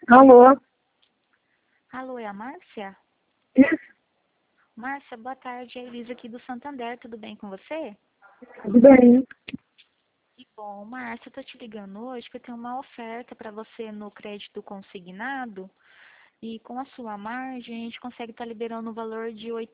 Alô? Alô, é a Márcia? Isso, Márcia, boa tarde. É a Elisa aqui do Santander. Tudo bem com você? tudo bem? Que bom. Márcia, eu tô te ligando hoje porque eu tenho uma oferta para você no crédito consignado. E com a sua margem, a gente consegue estar liberando o valor de R$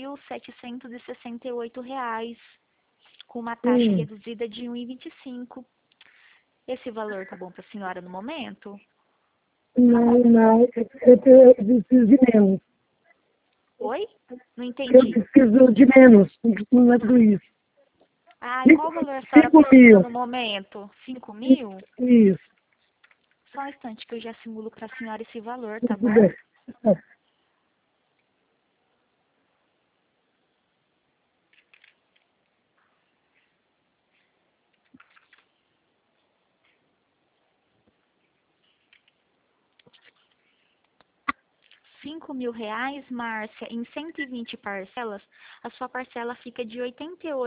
8.768, com uma taxa Sim. reduzida de 1,25. Esse valor tá bom para a senhora no momento? Não, eu preciso de menos. Oi? Não Eu entendi. preciso de menos, não é tudo isso. Ah, e qual valor a senhora 5 precisa mil, no momento? 5.000? isso, Só um instante que eu já simulo para a senhora esse valor, tá tudo bom? bem. É, 5.000 reais, Márcia, em 120 parcelas, a sua parcela fica de R$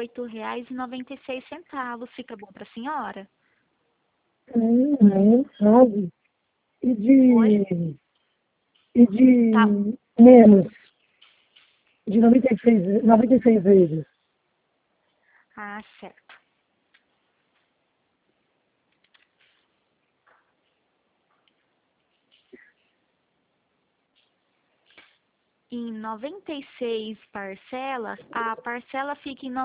88,96. Fica bom para a senhora? não, sabe? E Oi? de, e Tá. de menos, de 96 vezes. Ah, certo. Em 96 parcelas, a parcela fica em R$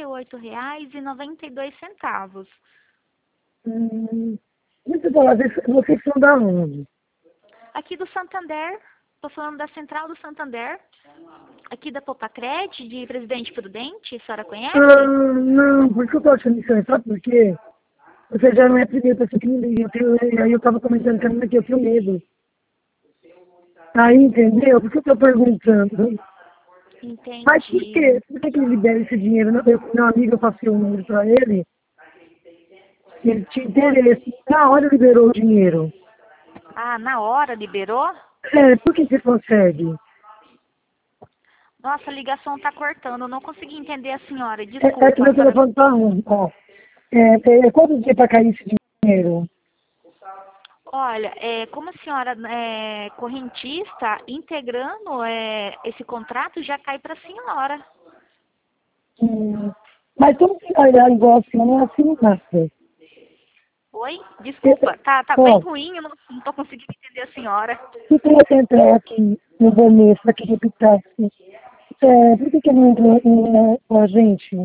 98,92. Deixa eu falar, vocês são da onde? Aqui do Santander, estou falando da Central do Santander, aqui da Popacred, de Presidente Prudente, a senhora conhece? Não, porque eu tô achando isso, sabe por quê? Você já não é a primeira pessoa que me liga. Aí eu tava comentando com a menina que eu tenho medo. Aí, entendeu? Por que eu tô perguntando? Mas por Entendi. quê? Por que ele libera esse dinheiro? Meu amigo, eu passei o número pra ele. Ele tinha interesse. Na hora liberou o dinheiro. Ah, na hora liberou? É, por que você consegue? Nossa, a ligação tá cortando. Eu não consegui entender a senhora. É que Desculpa. meu telefone tá ruim, ó. Quanto dia pra cair esse dinheiro? Olha, como a senhora é correntista, integrando esse contrato já cai para a senhora. Hum, mas como que vai dar igual assim? Eu não assino nada. Oi? Desculpa. Tá bem Ó, ruim. Eu não tô conseguindo entender a senhora. se você entrar aqui no Vanessa, para que repitasse, por que não entrou com a gente?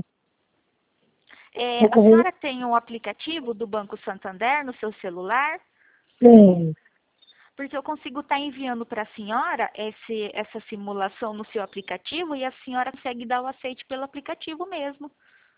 No A correio? senhora tem o aplicativo do Banco Santander no seu celular? Tem. Porque eu consigo estar enviando para a senhora essa simulação no seu aplicativo e a senhora consegue dar o aceite pelo aplicativo mesmo.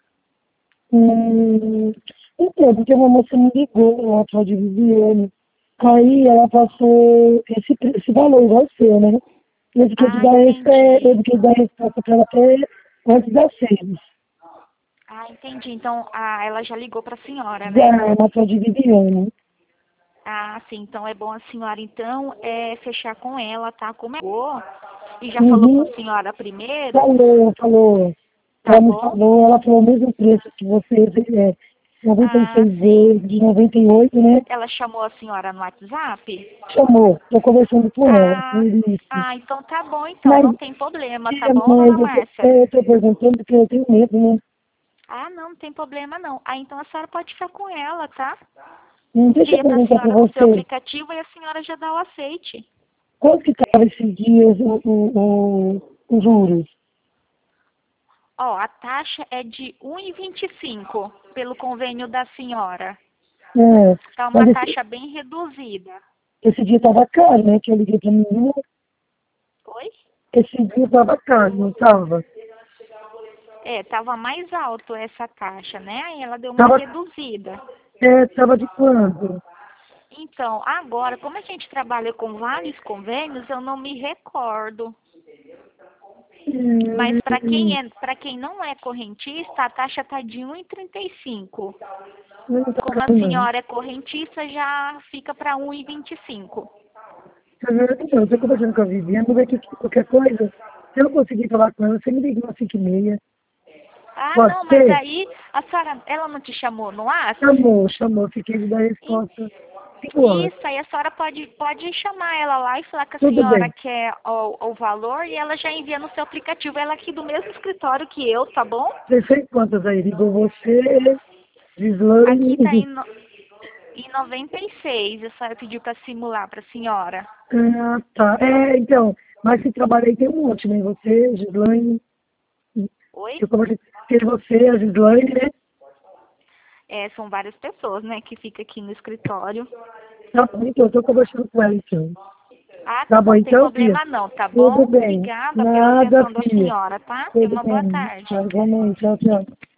Então, porque uma moça me ligou, a tal de Viviane. Aí ela passou esse valor, igual o seu, né? Eu fiquei de Ah, dar, eu entendi. fiquei de dar resposta para ela até antes das 6. Ah, entendi. Então, ela já ligou para a senhora, Já né? é uma tal de Viviane. Ah, sim. Então, é bom a senhora, então, fechar com ela, tá? Como é boa e já falou com Uhum. a senhora primeiro, Falou. tá Ela me bom? falou, ela falou o mesmo preço que vocês, Ah, 96 sim. vezes, de 98, né? Ela chamou a senhora no WhatsApp? Chamou, estou conversando com ela, por Ah, isso. então tá bom, então. Mas, Não tem problema, tá é, bom, mas dona Márcia? eu estou perguntando porque eu tenho medo, né? Ah, não tem problema não. Ah, então a senhora pode ficar com ela, tá? Deixa eu Cria para a perguntar para senhora no seu você, aplicativo e a senhora já dá o aceite. quanto que estava esses dias os juros? Ó, a taxa é de 1,25 pelo convênio da senhora. É, Tá mas uma taxa bem reduzida. esse dia estava caro, né? Que eu liguei para a menina, Oi? esse dia estava caro, não estava? Tava mais alto essa taxa, né? Aí ela deu uma Estava reduzida. tava de quanto? Então, agora, como a gente trabalha com vários convênios, eu não me recordo. Mas Hum, para quem não é correntista, a taxa tá de 1,35. não está Como a caro, não. senhora é correntista, já fica para 1,25. Então, eu estou conversando com a Viviane, vou ver que qualquer coisa, se eu não conseguir falar com ela, você me liga umas 5h30. Ah, Pode não, mas ser? aí a senhora, ela não te chamou no WhatsApp? Chamou, fiquei de dar En- resposta. 5 horas. Isso, aí a senhora pode chamar ela lá e falar que a Tudo senhora bem. quer o valor e ela já envia no seu aplicativo. Ela é aqui do mesmo escritório que eu, tá bom? Você fez quantas aí? Ligou você, Aqui tá Gislaine. em 96, a senhora pediu para simular para a senhora. Ah, tá. Então, mas que trabalho aí tem um monte, né? Você, Gislaine. Oi? Eu comecei a ter você, a Gislaine, né? São várias pessoas, né, que ficam aqui no escritório. Tá bom, então, eu tô conversando com ela, então. Ah, Tá tá bom, bom, tem então, filha? problema não, tá Tudo bom? bem. Obrigada pela Nada, atenção da filha. senhora, tá? Tenha Tudo uma boa bem. tarde. Tá, vamos aí, tchau, tchau.